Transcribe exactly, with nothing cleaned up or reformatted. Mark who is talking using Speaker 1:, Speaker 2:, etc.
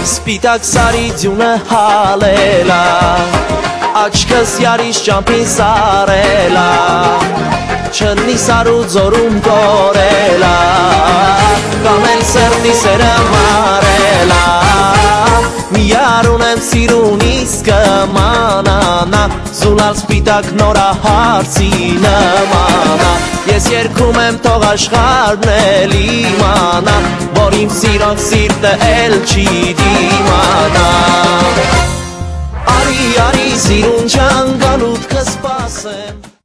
Speaker 1: Սպիտակ սարի ձյունը հալելա Աչքս յարիս ճամփին սարելա Չնի սարու ձորում կորելա Կամ էլ սրտի սերը մարելա Միար ունեմ սիրուն իսկը մանանա Զուլալ սպիտակ նորա հարցի նմանա Ես երգում եմ թող աշխարհն էլ իմանա Որ իմ սիրոն սիրտը էլ չի դիմանա Արի, արի, սիրուն ջան, գալուտ կսպասեմ